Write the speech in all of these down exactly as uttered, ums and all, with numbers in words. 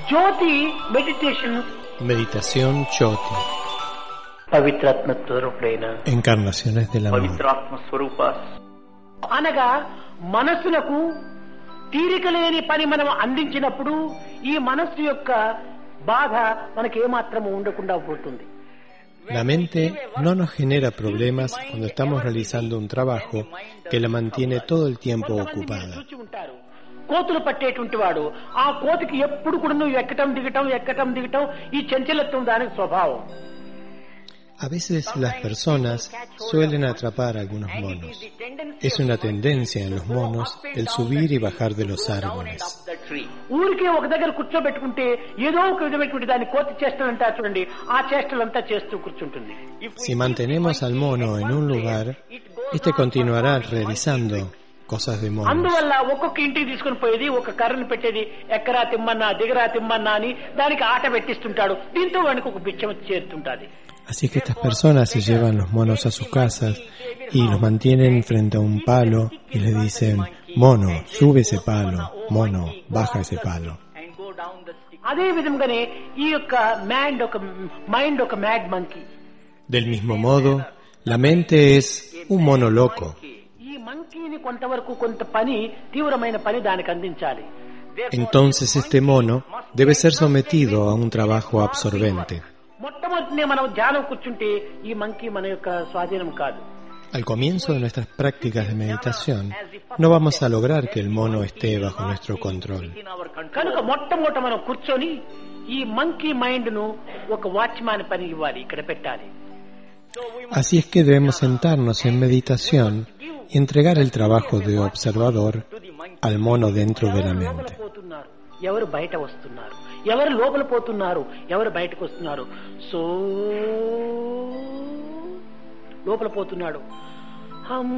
జ్యోతి meditation Meditación Jyoti. పవిత్రాత్మ స్వరూపుడైన Encarnaciones del amor. పవిత్రాత్మ స్వరూప అనగా మనస్సులకు తీరిక లేని పని మనం అందించినప్పుడు ఈ మనస్సు యొక్క బాధ మనకి ఏమాత్రం ఉండకుండా పోతుంది. La mente no nos genera problemas cuando estamos realizando un trabajo que la mantiene todo el tiempo ocupada. కోతులు పట్టేటువంటి వాడు ఆ కోతికి ఎప్పుడు కూడా నువ్వు ఎక్కటం దిగటం ఎక్కటం దిగటం ఈ చంచలత్వం దానికి స్వభావం. A veces las personas suelen atrapar a algunos monos. Es una tendencia en los monos el subir y bajar de los árboles. ఊరికే ఒక దగ్గర కూర్చోబెట్టుకుంటే ఏదో ఒక విధమైనటువంటి దాన్ని కోతి చేష్టలు అంటారు చూడండి, ఆ చేష్టలంతా చేస్తూ కూర్చుంటుంది. Si mantenemos al mono en un lugar, este continuará realizando cosas de monos. అందువల్ల ఒక్కొక్క ఇంటికి తీసుకుని పోయేది ఒక కర్రను పెట్టేది, ఎక్కరా తిమ్మన్నా దిగరా తిమ్మన్నా అని దానికి ఆట పెట్టిస్తుంటాడు. దీంతో వానికి ఒక బిచ్చం చేరుతుంటాది. Así que estas personas se llevan los monos a sus casas y los mantienen frente a un palo y les dicen: mono, sube ese palo, mono, baja ese palo. అదే విధంగానే ఈ యొక్క మైండ్ ఒక మైండ్ ఒక mad monkey. Del mismo modo, la mente es un mono loco. ఈ మంకీని కొంతవరకు కొంత పని తీవ్రమైన పని దానికి అందించాలి. Entonces este mono debe ser sometido a un trabajo absorbente. మొట్టమొదటినే మనం ధ్యానం కూర్చుంటే ఈ మంకీ మన యొక్క స్వాధీనం కాదు. Al comienzo de nuestras prácticas de meditación, no vamos a lograr que el mono esté bajo nuestro control. కనుక మొట్టమొదట మనం కూర్చొని ఈ మంకీ మైండ్ ను ఒక వాచ్మ్యాన్ పని ఇవ్వాలి, ఇక్కడ పెట్టాలి. Así es que debemos sentarnos en meditación y entregar el trabajo de observador al mono dentro de la mente. ఎవరు బయట వస్తున్నారు, ఎవరు లోపల పోతున్నారు, ఎవరు బయటకు వస్తున్నారు. సో లోపల పోతున్నాడు, హమ్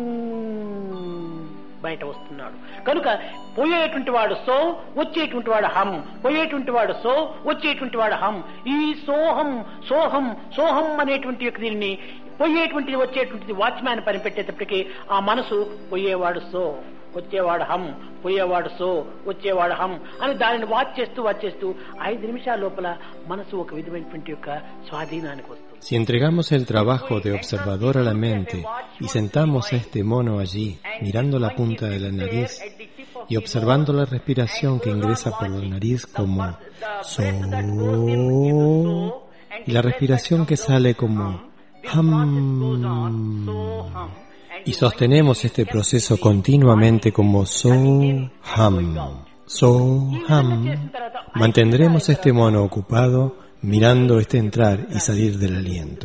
బయట వస్తున్నాడు. కనుక పోయేటువంటి వాడు సో, వచ్చేటువంటి వాడు హమ్, పోయేటువంటి వాడు సో, వచ్చేటువంటి వాడు హమ్. ఈ సోహం సోహం సోహం అనేటువంటి యొక్క దీన్ని పోయేటువంటిది వచ్చేటువంటిది వాచ్మ్యాన్ పని పెట్టేటప్పటికీ ఆ మనసు పోయేవాడు సో, వచ్చేవాడు హమ్, పోయేవాడు సో, వచ్చేవాడు హమ్ అని దానిని వాచ్ చేస్తూ వాచ్ చేస్తూ ఐదు నిమిషాల లోపల మనసు ఒక విధమైనటువంటి యొక్క స్వాధీనానికి వస్తుంది. Si entregamos el trabajo de observador a la mente y sentamos a este mono allí, mirando la punta de la nariz y observando la respiración que ingresa por la nariz como so, y la respiración que sale como ham, y sostenemos este proceso continuamente como so, ham, so, ham, mantendremos este mono ocupado mirando este entrar y salir del aliento.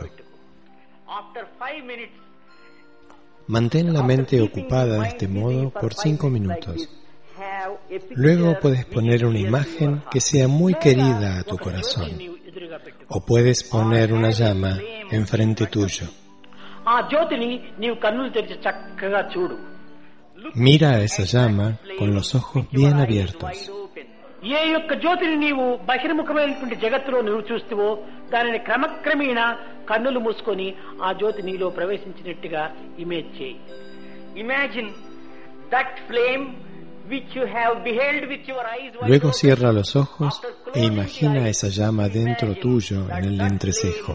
Mantén la mente ocupada de este modo por cinco minutos. Luego puedes poner una imagen que sea muy querida a tu corazón, o puedes poner una llama enfrente tuyo. Mira a esa llama con los ojos bien abiertos. ఏ యొక్క జ్యోతిని నీవు బహిర్ముఖమైనటువంటి జగత్తులో నువ్వు చూస్తావో దానిని క్రమక్రమేణా కన్నులు మూసుకొని ఆ జ్యోతి నీలో ప్రవేశించినట్టుగా ఇమేజ్ చేయి. Imagine that flame which you have beheld with your eyes. Luego cierra los ojos e imagina esa llama dentro tuyo en el entrecejo.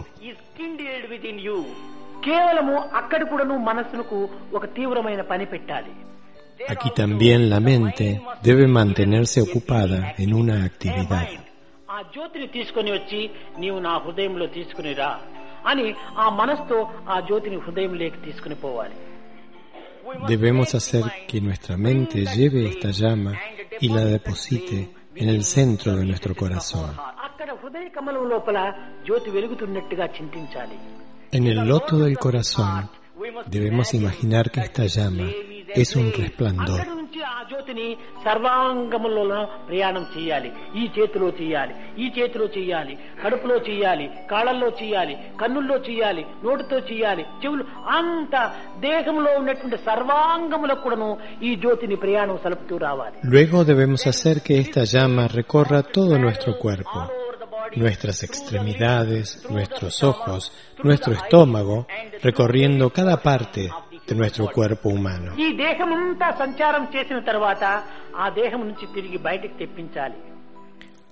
కేవలము అక్కడ కూడా నువ్వు మనస్సుకు ఒక తీవ్రమైన పని పెట్టాలి. Aquí también la mente debe mantenerse ocupada en una actividad. ఆ జ్యోతిని తీసుకొని వచ్చి నీవు నా హృదయంలో తీసుకుని రా అని ఆ మనసుతో ఆ జ్యోతిని హృదయంలోకి తీసుకుని పోవాలి. Debemos hacer que nuestra mente lleve esta llama y la deposite en el centro de nuestro corazón. అక్కడ హృదయ కమలం లోపల జ్యోతి వెలుగుతున్నట్టుగా చింతించాలి. En el loto del corazón debemos imaginar que esta llama es un resplandor. ఆ జ్యోతిని సర్వాంగములలో ప్రయాణం చేయాలి. ఈ చేతిలో చేయాలి, ఈ చేతిలో చేయాలి, కడుపులో చేయాలి, కాళ్ళల్లో చేయాలి, కన్నుల్లో చేయాలి, నోటితో చేయాలి, చెవులు, అంత దేహంలో ఉన్నటువంటి సర్వాంగములకు కూడాను ఈ జ్యోతిని ప్రయాణం సలుపుతూ రావాలి. Luego debemos hacer que esta llama recorra todo nuestro cuerpo, nuestras extremidades, nuestros ojos, nuestro estómago, recorriendo cada parte de nuestro cuerpo humano. ఈ దేహమంతా సంచారం చేసిన తర్వాత ఆ దేహం నుంచి తిరిగి బయటికి తెప్పించాలి.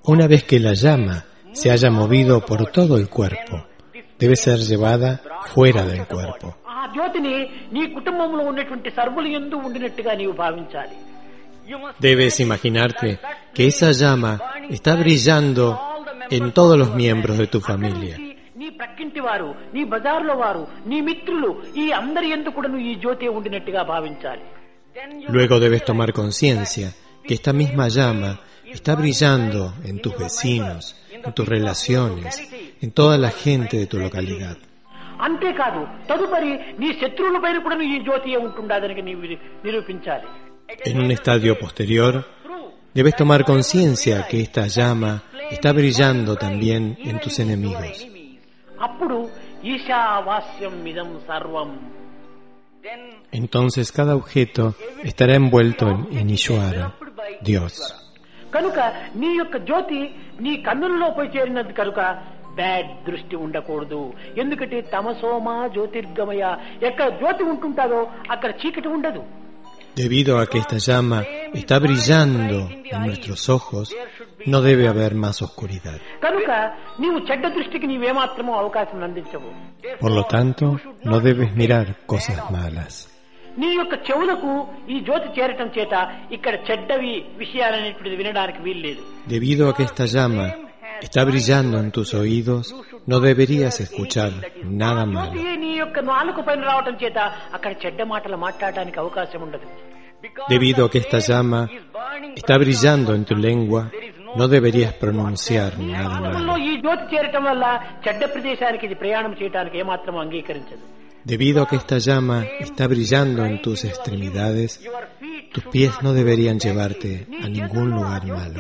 Una vez que la llama se haya movido por todo el cuerpo, debe ser llevada fuera del cuerpo. ఆ జ్యోతిని నీ కుటుంబంలో ఉన్నటువంటి సర్వులు యందు ఉండినట్టుగా నీవు భావించాలి. Debes imaginarte que esa llama está brillando en todos los miembros de tu familia. నీ ప్రక్కింటి వారు, నీ బజార్లో వారు, నీ మిత్రులు, ఈ అందరి యందు కూడా నువ్వు ఈ జ్యోతి ఉండినట్టుగా భావించాలి. Luego debes tomar conciencia que esta misma llama está brillando en tus vecinos, en tus relaciones, en toda la gente de tu localidad. అంతేకాదు తదుపరి నీ శత్రువుల పైన కూడా ఈ జ్యోతి ఉంటుండదని నీవు నిరూపించాలి. En un estadio posterior, debes tomar conciencia que esta llama está brillando también en tus enemigos. అప్పుడు ఈశావాస్యం ఇదం సర్వం. Entonces cada objeto estará envuelto en, en Ishwara, Dios. కనుక నీ యొక్క జ్యోతి నీ కన్నులలో పోయి చేరినది కనుక బ్యాడ్ దృష్టి ఉండకూడదు. ఎందుకంటే తమసోమా జ్యోతిర్గమయ, ఎక్కడ జ్యోతి ఉంటుంటాదో అక్కడ చీకటి ఉండదు. Debido a que esta llama está brillando en nuestros ojos, no debe haber más oscuridad. కనుక నీవు చెడ్డ దృష్టికి నీవేమాత్రమూ అవకాశం అందించవు. Por lo tanto, no debes mirar cosas malas. నీ యొక్క చెవులకు ఈ జ్యోతి చేరటం చేత ఇక్కడ చెడ్డవి విషయాలనేటువంటిది వినడానికి వీల్లేదు. Debido a que esta llama está brillando en tus oídos, no deberías escuchar nada malo. నీ యొక్క నాలుక పైన రావటం చేత అక్కడ చెడ్డ మాటలు మాట్లాడడానికి అవకాశం ఉండదు. Debido a que esta llama está brillando en tu lengua, no deberías pronunciar nada malo. ఈ జ్యోతి చేరటం వల్ల చెడ్డ ప్రదేశానికి ఇది ప్రయాణం చేయడానికి ఏమాత్రం అంగీకరించదు. Debido a que esta llama está brillando en tus extremidades, tus pies no deberían llevarte a ningún lugar malo.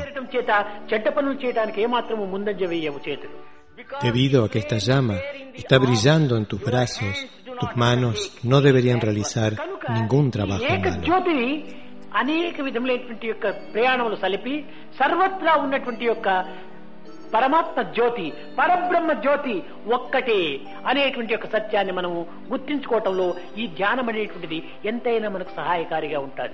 Debido a que esta llama está brillando en tus brazos, tus manos no deberían realizar ningún trabajo malo. అనేక విధములైనటువంటి యొక్క ప్రయాణములు సలిపి సర్వత్రా ఉన్నటువంటి యొక్క పరమాత్మ జ్యోతి, పరబ్రహ్మ జ్యోతి ఒక్కటే అనేటువంటి యొక్క సత్యాన్ని మనము గుర్తించుకోవటంలో ఈ ధ్యానం అనేటువంటిది ఎంతైనా మనకు సహాయకారిగా ఉంటుంది.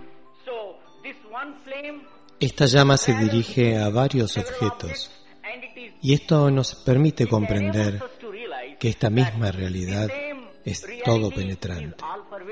Esta llama se dirige a varios objetos y esto nos permite comprender que esta misma realidad es todo penetrante.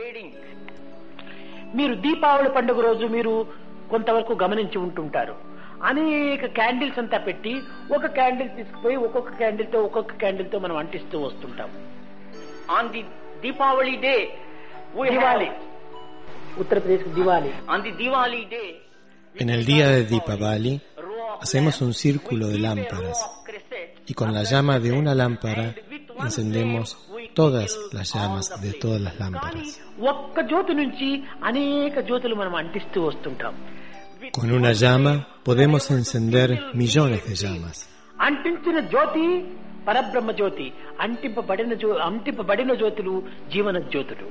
మీరు దీపావళి పండుగ రోజు మీరు కొంతవరకు గమనించి ఉంటుంటారు. అనేక క్యాండిల్స్ అంతా పెట్టి ఒక క్యాండిల్ తీసుకుపోయి ఒక్కొక్క క్యాండిల్ తో ఒక్కొక్క క్యాండిల్ తో మనం అంటిస్తూ వస్తుంటాం. On the Deepavali day Diwali, Uttar Pradesh Diwali, on the Diwali day En el día de Deepavali hacemos un círculo de lámparas y con la llama de una lámpara encendemos todas las llamas de todas las lámparas. ఒక్క జ్యోతి నుంచి అనేక జ్యోతులు మనం అంటిస్తూ వస్తుంటాం. Con una llama podemos encender millones de llamas. అంటించిన జ్యోతి పరబ్రహ్మ జ్యోతి, అంటింపబడిన అంటింపబడిన జ్యోతులు జీవన జ్యోతులు.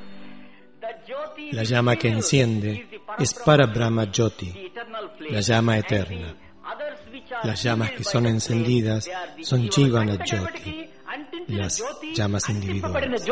La llama que enciende es Parabrahma Jyoti, la llama eterna. Las llamas que son encendidas son Jivana Jyoti, las llamas individuales.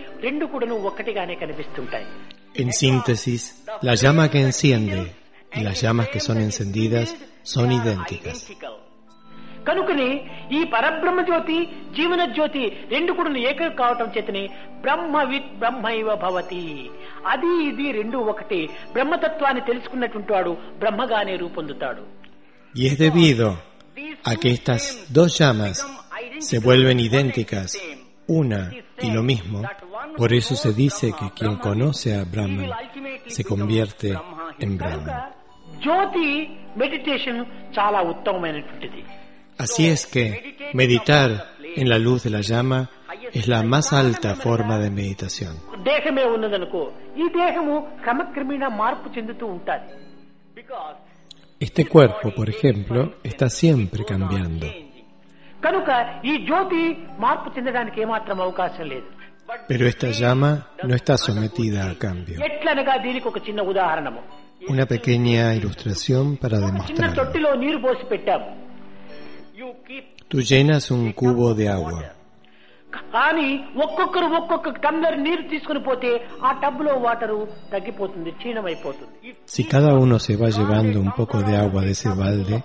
En síntesis, la llama que enciende y las llamas que son encendidas son idénticas. కనుకనే ఈ పరబ్రహ్మ జ్యోతి జీవన జ్యోతి రెండు కూడా ఏకం కావటం చేతనే బ్రహ్మవిత్ బ్రహ్మైవ భవతి, అది ఇది రెండు ఒకటి. బ్రహ్మతత్వాన్ని తెలుసుకున్నటువంటి వాడు బ్రహ్మగానే రూపొందుతాడు. Y es debido a que estas dos llamas se vuelven idénticas, una y lo mismo, por eso se dice que quien conoce a Brahman se convierte en Brahman. జ్యోతి మెడిటేషన్ చాలా ఉత్తమమైనటువంటిది. Así es que meditar en la luz de la llama es la más alta forma de meditación. దేహమే ఉన్నదనుకో, ఈ దేహము క్రమక్రమేణా మార్పు చెందుతూ ఉంటుంది. Este cuerpo, por ejemplo, está siempre cambiando. కనుక ఈ జ్యోతి మార్పు చెందడానికి ఏమాత్రం అవకాశం లేదు. Pero esta llama no está sometida a cambio. ఎట్లనగా దీనికి ఒక చిన్న ఉదాహరణము, Una pequeña ilustración para చిన్న demostrarlo. తొట్టిలో నీరు పోసి పెట్టాము. Tú llenas un cubo de agua. కానీ ఒక్కొక్కరు ఒక్కొక్క టంబ్లర్ నీరు తీసుకుని పోతే ఆ టబ్ లో వాటరు తగ్గిపోతుంది, క్షీణమైపోతుంది. Si cada uno se va llevando un poco de agua de ese balde,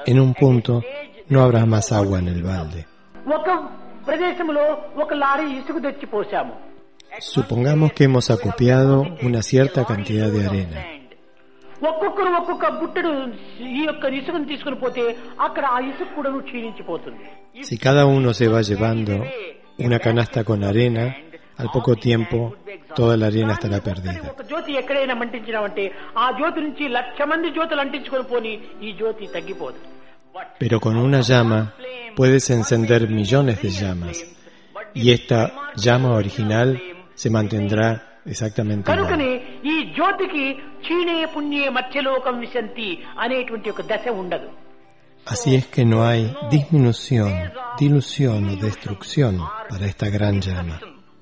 En un punto no habrá más agua en el balde. ఒక ప్రదేశంలో ఒక లారీ ఇసుక తెచ్చి పోసాము. Supongamos que hemos acopiado una cierta cantidad de arena. ఒక్కొక్కరు ఒక్కొక్క బుట్టడు ఈ యొక్క ఇసుకను తీసుకుని పోతే అక్కడ ఆ ఇసుక కూడా క్షీణించిపోతుంది. Si cada uno se va llevando una canasta con arena, al poco tiempo toda la arena estará perdida. ఒక జ్యోతి ఎక్కడైనా మంటించినామంటే ఆ జ్యోతి నుంచి లక్ష మంది జ్యోతులు అంటించుకొని పోని ఈ జ్యోతి తగ్గిపోదు. Pero con una llama puedes encender millones de llamas y esta llama original se mantendrá exactamente igual. కనుకనే ఈ జ్యోతికి క్షీణే పుణ్యే మధ్యలోకం విశంతి అనేటువంటి ఒక దశ ఉండదు. Así es que no hay disminución, dilución o destrucción para esta gran llama.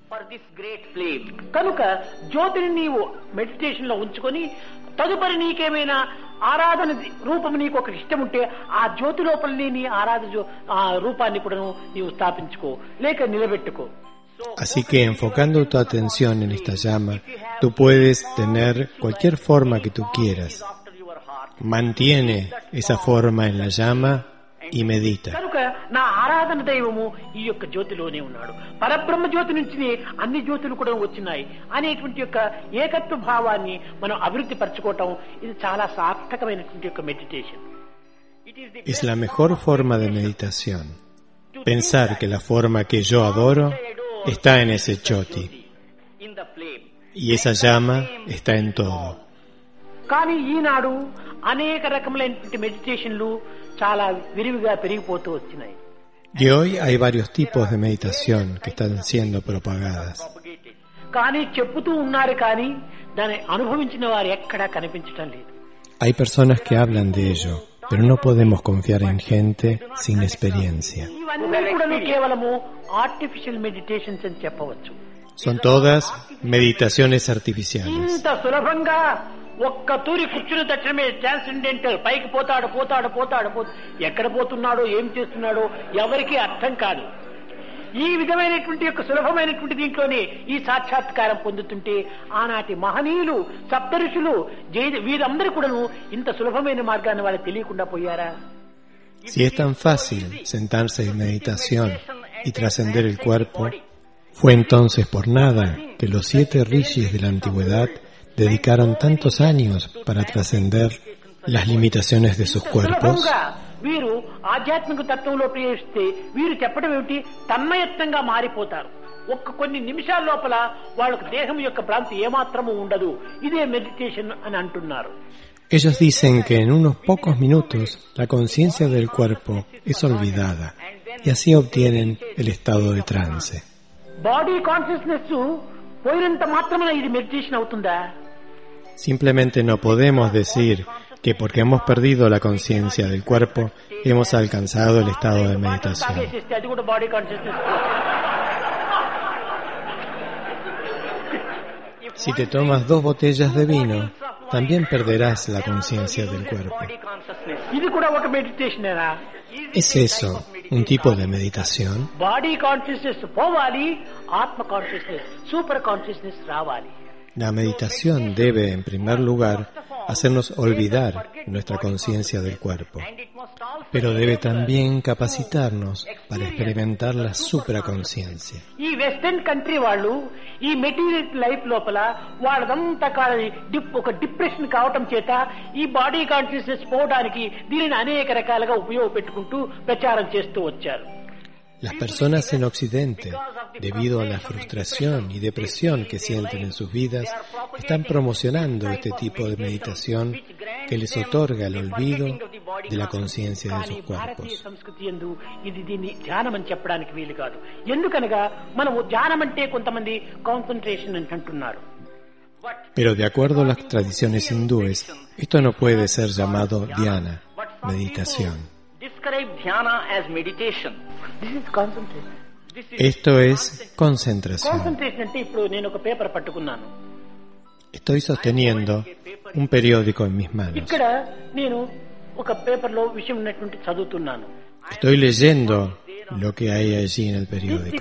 కనుక జ్యోతిని నీవు మెడిటేషన్ లో ఉంచుకొని తదుపరి నీకేమైనా ఆరాధన రూపం నీకు ఒక ఇష్టం ఉంటే ఆ జ్యోతి లోపలనే నీ ఆరాధన ఆ రూపాన్ని కూడా నీవు స్థాపించుకో లేక నిలబెట్టుకో. Así que enfocando tu atención en esta llama, tú puedes tener cualquier forma que tú quieras. Mantiene esa forma en la llama y medita. కనుక నా ఆరాధన దైవము ఈ యొక్క జ్యోతిలోనే ఉన్నాడు. పరబ్రహ్మ జ్యోతి నుంచి అన్ని జ్యోతులు కూడా వచ్చినాయి అనేటువంటి యొక్క ఏకత్వ భావాన్ని మనం అభివృద్ధి పరచుకోవటం ఇది చాలా సార్థకమైనటువంటి యొక్క meditation. Es la mejor forma de meditación. Pensar que la forma que yo adoro está en ese choti y esa llama está en todo. కానీ ఈనాడు అనేక రకములైనటువంటి మెడిటేషన్లు చాలా విరివిగా పెరిగిపోతూ వచ్చినాయి. Y hoy hay varios tipos de meditación que están siendo propagadas. కానీ చెప్పుతూ ఉన్నారు కానీ దాన్ని అనుభవించిన వారు ఎక్కడా కనిపించడం లేదు. Hay personas que hablan de ello, pero no podemos confiar en gente sin experiencia. ఇవన్నీ కూడా కేవలము ఆర్టిఫిషియల్ మెడిటేషన్స్ అని చెప్పవచ్చు. Son todas meditaciones artificiales. ఇంత సులభంగా ఒక్క తూరి కూర్చుని తక్షణమే ట్రాన్సెండెంటల్ పైకి పోతాడు పోతాడు పోతాడు ఎక్కడ పోతున్నాడో ఏం చేస్తున్నాడో ఎవరికీ అర్థం కాదు. ఈ విధమైనటువంటి యొక్క సులభమైనటువంటి దీంట్లోనే ఈ సాక్షాత్కారం పొందుతుంటే ఆనాటి మహనీయులు సప్త ఋషులు వీరందరూ కూడా ఇంత సులభమైన మార్గాన్ని వాళ్ళకి తెలియకుండా పోయారా? Si es tan fácil sentarse en meditación y trascender el cuerpo, fue entonces por nada que los siete rishis de la antigüedad dedicaron tantos años para trascender las limitaciones de sus cuerpos. వీరు ఆధ్యాత్మిక తత్వంలో ప్రవేశిస్తే వీరు చెప్పడం ఏమిటి తన్మయత్వంగా మారిపోతారు. ఒక్క కొన్ని నిమిషాల లోపల వాళ్ళకు దేహం యొక్క భ్రాంతి ఏమాత్రము ఉండదు. ఇదే మెడిటేషన్ అని అంటున్నారు. Ellos dicen que en unos pocos minutos la conciencia del cuerpo es olvidada y así obtienen el estado de trance. Body consciousness పోయినంత మాత్రమే ఇది మెడిటేషన్ అవుతుందా? Simplemente no podemos decir que porque hemos perdido la conciencia del cuerpo hemos alcanzado el estado de meditación. Si te tomas dos botellas de vino, también perderás la conciencia del cuerpo. ¿Es eso un tipo de meditación? Body consciousness పోవాలి, ఆత్మ consciousness super consciousness రావాలి. La meditación debe, en primer lugar, hacernos olvidar nuestra conciencia del cuerpo, pero debe también capacitarnos para experimentar la supraconciencia. ఈ western country వాళ్ళు ఈ material life లోపల వాళ్ళంతా ఒక డిప్రెషన్ కావటం చేత ఈ బాడీ కాన్షియస్నెస్ పోవడానికి దీనిని అనేక రకాలుగా ఉపయోగపెట్టుకుంటూ ప్రచారం చేస్తూ వచ్చారు. Las personas en Occidente, debido a la frustración y depresión que sienten en sus vidas, están promocionando este tipo de meditación que les otorga el olvido de la conciencia de sus cuerpos. Pero de acuerdo a las tradiciones hindúes, esto no puede ser llamado dhyana, meditación. Esto es concentración. Estoy sosteniendo un periódico en mis manos. Estoy leyendo lo que hay allí en el periódico.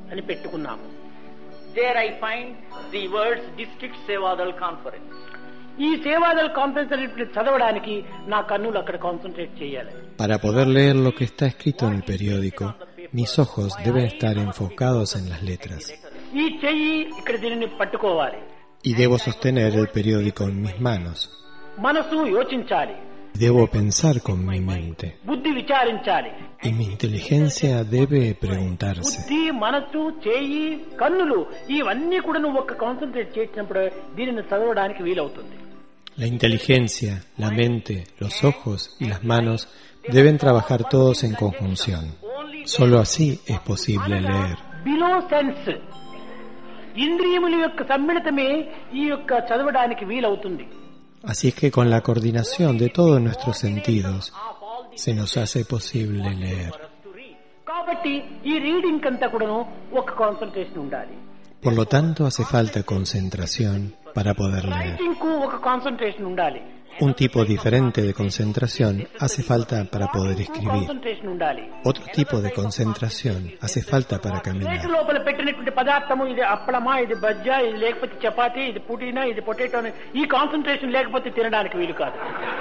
There I find the words District Sevadal Conference. ఈ సేవాదల్ కాన్ఫరెన్స్ అనేటువంటి చదవడానికి నా కన్నులు అక్కడ కాన్సన్ట్రేట్ చేయాలి. Para poder leer lo que está escrito en el periódico, mis ojos deben estar enfocados en las letras. ఈ చెయ్యి ఇక్కడ దీనిని పట్టుకోవాలి. Y debo sostener el periódico en mis manos. మనసు యోచించాలి. Debo pensar con mi mente. బుద్ధి విచారించాలి. Y mi inteligencia debe preguntarse. బుద్ధి, మనసు, చేయి, కన్నులు ఇవన్నీ కూడా నువ్వు ఒక కాన్సన్ట్రేట్ చేసినప్పుడు దీనిని చదవడానికి వీలవుతుంది. La inteligencia, la mente, los ojos y las manos deben trabajar todos en conjunción. Solo así es posible leer. Below sense, ఇంద్రియముల యొక్క సమ్మిళితమే ఈ యొక్క చదవడానికి వీలవుతుంది. Así es que con la coordinación de todos nuestros sentidos se nos hace posible leer. కాబట్టి ఈ రీడింగ్ అంతా కూడాను ఒక కాన్సన్ట్రేషన్ ఉండాలి. Por lo tanto, hace falta concentración para poder leer. Writing కు ఒక కాన్సన్ట్రేషన్ ఉండాలి. Un tipo diferente de concentración hace falta para poder escribir. Concentration ఉండాలి. Otro tipo de concentración hace falta para caminar. Plate లోపల పెట్టినటువంటి పదార్థము ఇది అప్పలమా, ఇది బజ్జా, ఇది లేకపోతే చపాతీ, ఇది పుదీనా, ఇది పొటాటో, ఈ కాన్సన్ట్రేషన్ లేకపోతే తినడానికి వీలు కాదు.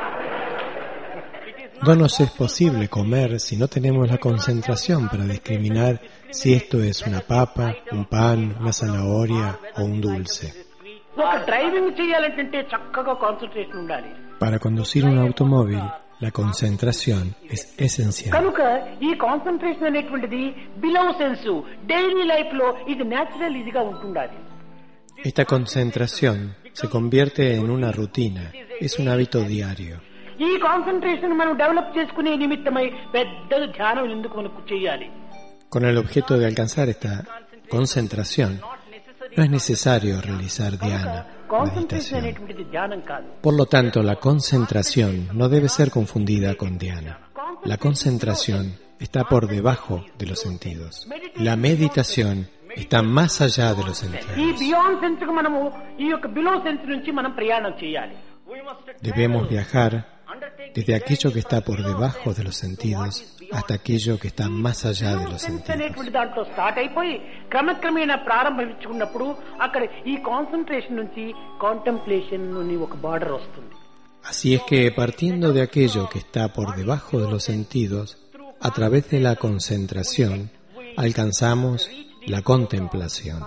No nos es posible comer si no tenemos la concentración para discriminar si esto es una papa, un pan, una zanahoria o un dulce. ఒక డ్రైవింగ్ చేయాలంటే చక్కగా కాన్సన్ట్రేషన్ ఉండాలి. Para conducir un automóvil, la concentración es esencial. కనుక ఈ concentration అనేటువంటిది below sense daily life లో ఇది నేచురల్ ఇదిగా ఉంటుండాలి. Esta concentración se convierte en una rutina, es un hábito diario. ఈ కాన్సన్ట్రేషన్ మనం డెవలప్ చేసుకునే నిమిత్తమై పెద్ద ధ్యానం ఎందుకు మనకు చేయాలి? Con el objeto de alcanzar esta concentración, no es necesario realizar dhyana, concentration meditación. అనేటువంటిది ధ్యానం కాదు. Por lo tanto, la concentración no debe ser confundida con dhyana. La concentración está por debajo de los sentidos. La meditación está más allá de los ఈ sentidos. Beyond sense కు మనము ఈ యొక్క below sense నుంచి మనం ప్రయాణం చేయాలి. Debemos viajar desde aquello que está por debajo de los sentidos hasta aquello que está más allá de los sense sentidos. అనేటువంటి దాంట్లో స్టార్ట్ అయిపోయి క్రమక్రమేణా ప్రారంభించుకున్నప్పుడు అక్కడ ఈ కాన్సన్ట్రేషన్ నుంచి కాంటెంప్లేషన్ అని ఒక బార్డర్ వస్తుంది. Así es que partiendo de aquello que está por debajo de los sentidos, a través de la concentración, alcanzamos la contemplación.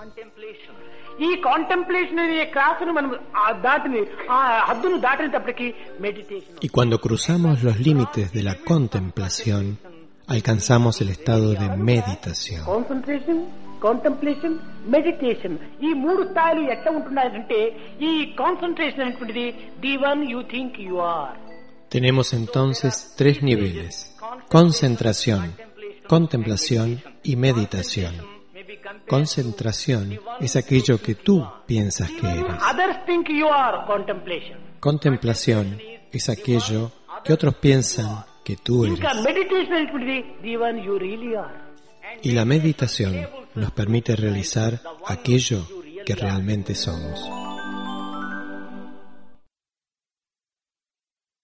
ఈ కాంటెంప్లేషన్ అనే క్లాసును మనం ఆ దాటిని ఆ హద్దును దాటినప్పటికీ meditation. Y cuando cruzamos los límites de la contemplación, alcanzamos el estado de meditación. Concentration, contemplation, meditation ఈ మూడు స్థాయిలు ఎట్లా ఉంటున్నాయంటే ఈ కాన్సన్ట్రేషన్ అనేటువంటిది the one you think you are. Tenemos entonces tres niveles: concentración, contemplación y meditación. Concentración es aquello que tú piensas que eres. Others think you are contemplation. Contemplación es aquello que otros piensan que tú ఇంకా eres. Meditation అనేటువంటిది the one you really are. Y la meditación nos permite realizar aquello que realmente somos.